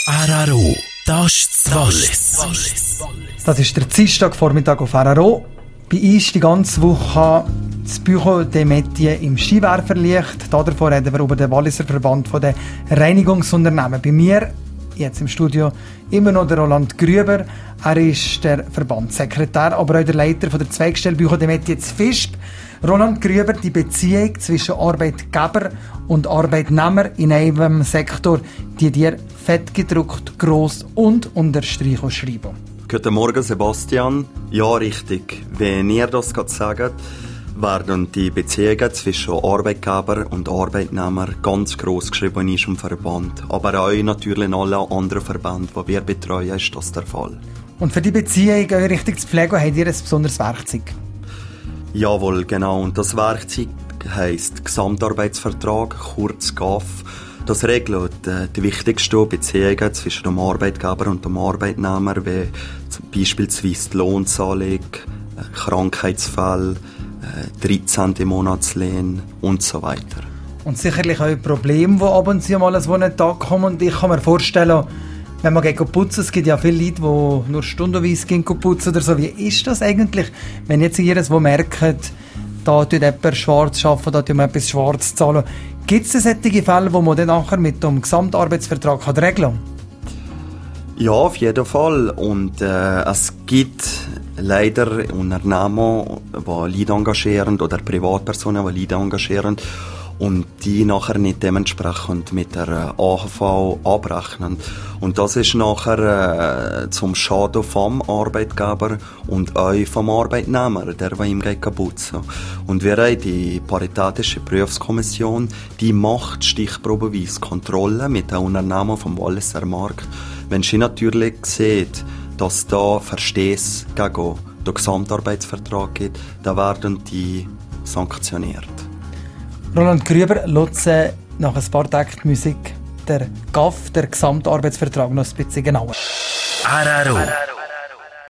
RRO, das ist das Wallis. Das ist der Dienstagvormittag auf RRO. Bei uns die ganze Woche das Büro des Métiers im Skiwerferlicht. Davor reden wir über den Walliser Verband der Reinigungsunternehmen. Bei mir jetzt im Studio immer noch der Roland Grüber. Er ist der Verbandssekretär, aber auch der Leiter von der Zweigstelle Büro des Métiers zu Visp. Roland Grüber, die Beziehung zwischen Arbeitgeber und Arbeitnehmer in einem Sektor, die dir fettgedruckt, gross und unter Strich schreiben. Guten Morgen, Sebastian. Ja, richtig. Wenn ihr das gerade sagt, werden die Beziehungen zwischen Arbeitgeber und Arbeitnehmer ganz gross geschrieben in unserem Verband. Aber auch natürlich in allen anderen Verbänden, die wir betreuen, ist das der Fall. Und für die Beziehung richtig zu pflegen, habt ihr ein besonderes Werkzeug? Jawohl, genau. Und das Werkzeug heisst Gesamtarbeitsvertrag, kurz GAV. Das regelt die wichtigsten Beziehungen zwischen dem Arbeitgeber und dem Arbeitnehmer, wie beispielsweise die Lohnzahlung, Krankheitsfälle, 13. Monatslehne und so weiter. Und sicherlich auch Probleme, die ab und zu mal an einen Tag kommen. Und ich kann mir vorstellen, wenn man putzen, es gibt ja viele Leute, die nur stundenweise putzen oder so. Wie ist das eigentlich, wenn jetzt ihr merkt, da tut jemand schwarz arbeiten, da tut man etwas schwarz zahlen? Gibt es solche Fälle, wo man dann nachher mit dem Gesamtarbeitsvertrag regeln kann? Ja, auf jeden Fall. Und es gibt leider Unternehmen, die Leute engagieren oder Privatpersonen, die Leute engagieren und die nachher nicht dementsprechend mit der AHV abrechnen. Und das ist nachher zum Schaden vom Arbeitgeber und auch vom Arbeitnehmer, der ihm putzen. Und wir haben die Paritätische Prüfungskommission, die macht stichprobeweise Kontrollen mit den Unternehmen vom Walliser Markt. Wenn sie natürlich sieht, dass da Verstöße gegen den Gesamtarbeitsvertrag gibt, dann werden die sanktioniert. Roland Grüber lässt nach ein paar Tagen die Musik der GAV, der Gesamtarbeitsvertrag, noch ein bisschen genauer. RRO.